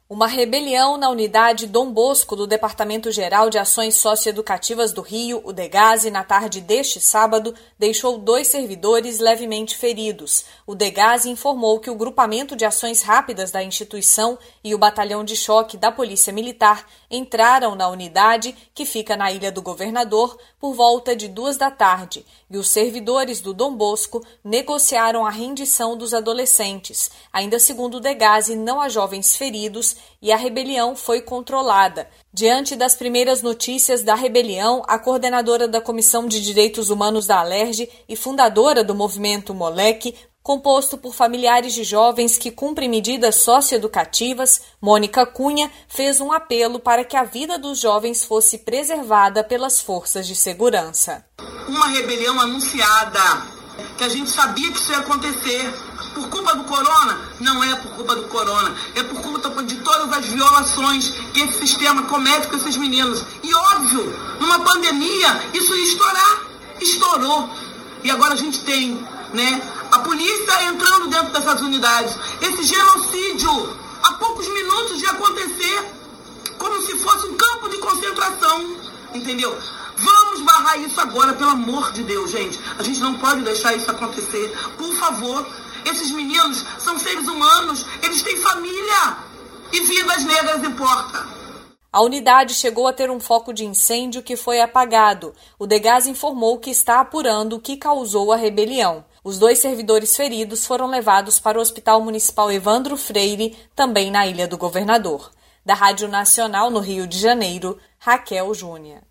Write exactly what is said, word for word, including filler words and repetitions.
Uma rebelião na unidade Dom Bosco do Departamento Geral de Ações Socioeducativas do Rio, o DEGASE, na tarde deste sábado, deixou dois servidores levemente feridos. O DEGASE informou que o Grupamento de Ações Rápidas da instituição e o Batalhão de Choque da Polícia Militar entraram na unidade, que fica na Ilha do Governador, por volta de duas da tarde, e os servidores do Dom Bosco negociaram a rendição dos adolescentes. Ainda segundo o DEGASE, não há jovens feridos e a rebelião foi controlada. Diante das primeiras notícias da rebelião, a coordenadora da Comissão de Direitos Humanos da Alerj e fundadora do movimento Moleque, composto por familiares de jovens que cumprem medidas socioeducativas, Mônica Cunha, fez um apelo para que a vida dos jovens fosse preservada pelas forças de segurança. Uma rebelião anunciada, que a gente sabia que isso ia acontecer. Por culpa do corona? Não é por culpa do corona. É por culpa de todas as violações que esse sistema comete com esses meninos. E óbvio, numa pandemia, isso ia estourar. Estourou. E agora a gente tem, né, a polícia entrando dentro dessas unidades. Esse genocídio, há poucos minutos de acontecer, como se fosse um campo de concentração. Entendeu? Vamos barrar isso agora, pelo amor de Deus, gente. A gente não pode deixar isso acontecer. Por favor. Esses meninos são seres humanos, eles têm família e vidas negras importam. A unidade chegou a ter um foco de incêndio que foi apagado. O DEGASE informou que está apurando o que causou a rebelião. Os dois servidores feridos foram levados para o Hospital Municipal Evandro Freire, também na Ilha do Governador. Da Rádio Nacional, no Rio de Janeiro, Raquel Júnior.